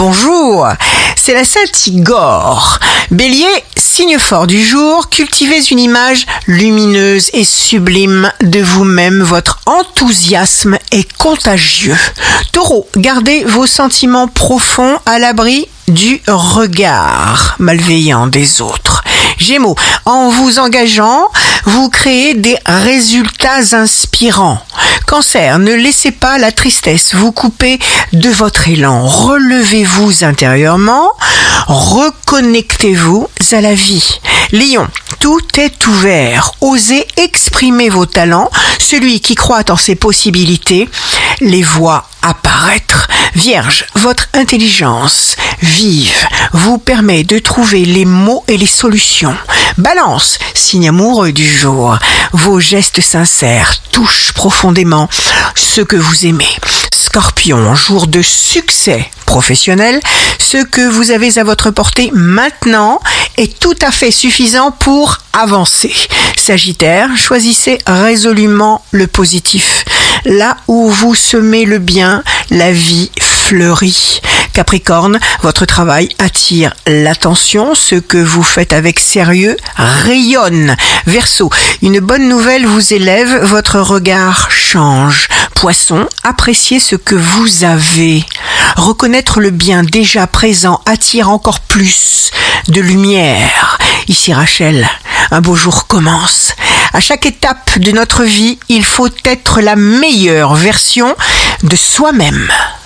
Bonjour, c'est la Sainte Igor. Bélier, signe fort du jour, cultivez une image lumineuse et sublime de vous-même. Votre enthousiasme est contagieux. Taureau, gardez vos sentiments profonds à l'abri du regard malveillant des autres. Gémeaux, en vous engageant, vous créez des résultats inspirants. Cancer, ne laissez pas la tristesse vous couper de votre élan. Relevez-vous intérieurement, reconnectez-vous à la vie. Lion, tout est ouvert. Osez exprimer vos talents. Celui qui croit en ses possibilités les voit apparaître. Vierge, votre intelligence vive vous permet de trouver les mots et les solutions. Balance, signe amoureux du jour. Vos gestes sincères touchent profondément ceux que vous aimez. Scorpion, jour de succès professionnel, ce que vous avez à votre portée maintenant est tout à fait suffisant pour avancer. Sagittaire, choisissez résolument le positif. Là où vous semez le bien, la vie fleurit. Capricorne, votre travail attire l'attention. Ce que vous faites avec sérieux rayonne. Verseau, une bonne nouvelle vous élève, votre regard change. Poisson, appréciez ce que vous avez. Reconnaître le bien déjà présent attire encore plus de lumière. Ici Rachel, un beau jour commence. À chaque étape de notre vie, il faut être la meilleure version de soi-même.